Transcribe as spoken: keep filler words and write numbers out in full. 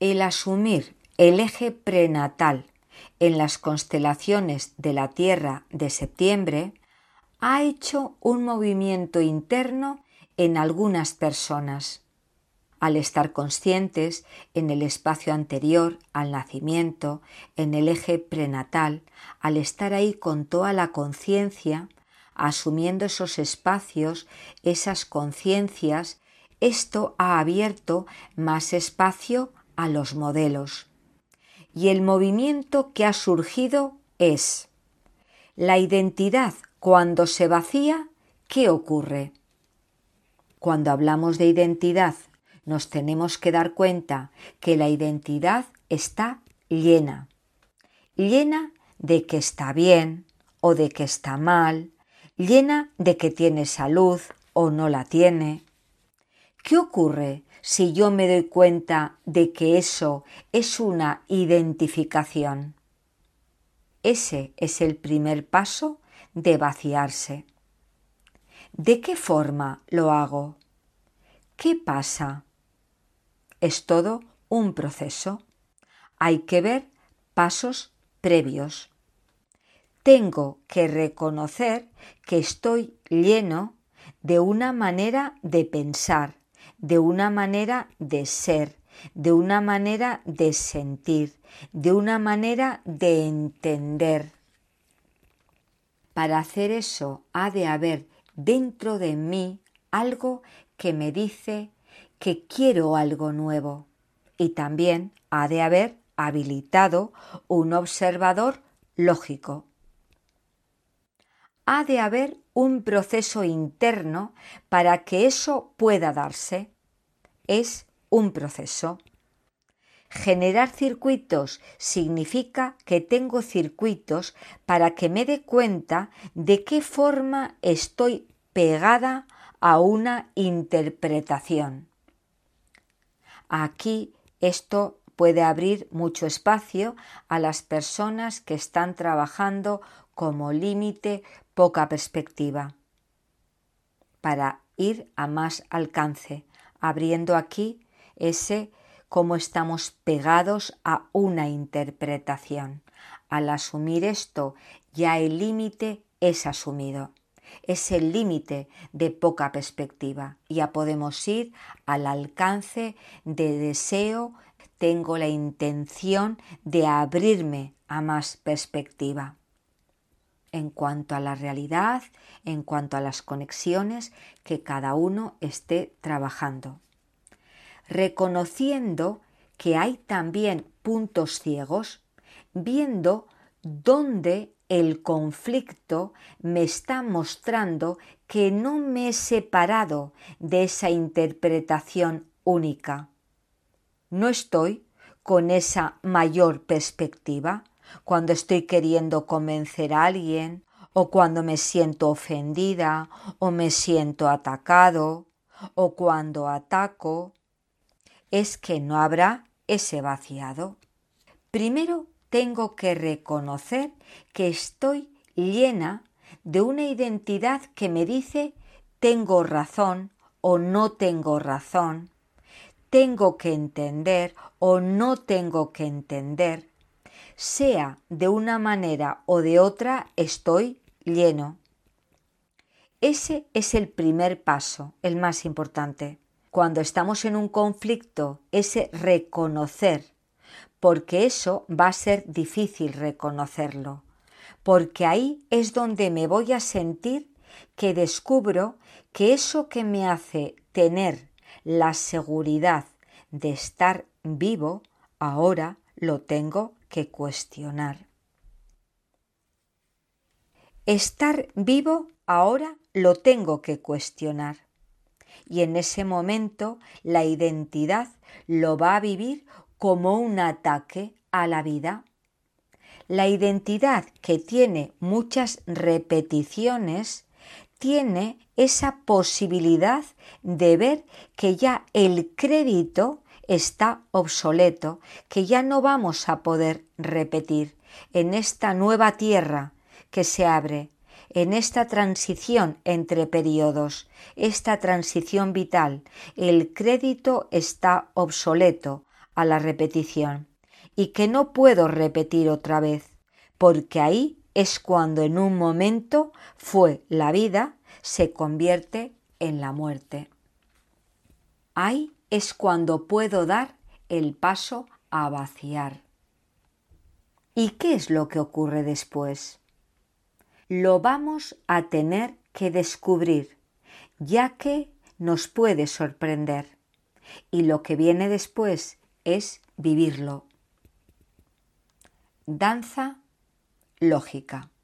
El asumir el eje prenatal en las constelaciones de la Tierra de septiembre ha hecho un movimiento interno en algunas personas. Al estar conscientes en el espacio anterior al nacimiento, en el eje prenatal, al estar ahí con toda la conciencia, asumiendo esos espacios, esas conciencias, esto ha abierto más espacio a los modelos. Y el movimiento que ha surgido es la identidad. Cuando se vacía, ¿qué ocurre? Cuando hablamos de identidad, nos tenemos que dar cuenta que la identidad está llena. Llena de que está bien o de que está mal, llena de que tiene salud o no la tiene. ¿Qué ocurre si yo me doy cuenta de que eso es una identificación? Ese es el primer paso de vaciarse. ¿De qué forma lo hago? ¿Qué pasa? Es todo un proceso. Hay que ver pasos previos. Tengo que reconocer que estoy lleno de una manera de pensar, de una manera de ser, de una manera de sentir, de una manera de entender. Para hacer eso ha de haber dentro de mí algo que me dice que quiero algo nuevo, y también ha de haber habilitado un observador lógico. Ha de haber un proceso interno para que eso pueda darse. Es un proceso. Generar circuitos significa que tengo circuitos para que me dé cuenta de qué forma estoy pegada a una interpretación. Aquí esto puede abrir mucho espacio a las personas que están trabajando como límite poca perspectiva, para ir a más alcance, abriendo aquí ese cómo estamos pegados a una interpretación. Al asumir esto, ya el límite es asumido. Es el límite de poca perspectiva. Ya podemos ir al alcance de deseo. Tengo la intención de abrirme a más perspectiva. En cuanto a la realidad, en cuanto a las conexiones que cada uno esté trabajando. Reconociendo que hay también puntos ciegos, viendo dónde el conflicto me está mostrando que no me he separado de esa interpretación única. No estoy con esa mayor perspectiva cuando estoy queriendo convencer a alguien, o cuando me siento ofendida, o me siento atacado, o cuando ataco. Es que no habrá ese vaciado. Primero tengo que reconocer que estoy llena de una identidad que me dice tengo razón o no tengo razón, tengo que entender o no tengo que entender, sea de una manera o de otra estoy lleno. Ese es el primer paso, el más importante. Cuando estamos en un conflicto, ese reconocer, porque eso va a ser difícil reconocerlo, porque ahí es donde me voy a sentir que descubro que eso que me hace tener la seguridad de estar vivo, ahora lo tengo que cuestionar. Estar vivo ahora lo tengo que cuestionar. Y en ese momento la identidad lo va a vivir como un ataque a la vida. La identidad que tiene muchas repeticiones tiene esa posibilidad de ver que ya el crédito está obsoleto, que ya no vamos a poder repetir en esta nueva tierra que se abre, en esta transición entre periodos, esta transición vital. El crédito está obsoleto, a la repetición y que no puedo repetir otra vez, porque ahí es cuando en un momento fue la vida, se convierte en la muerte. Ahí es cuando puedo dar el paso a vaciar. ¿Y qué es lo que ocurre después? Lo vamos a tener que descubrir, ya que nos puede sorprender. Y lo que viene después es vivirlo. Danza lógica.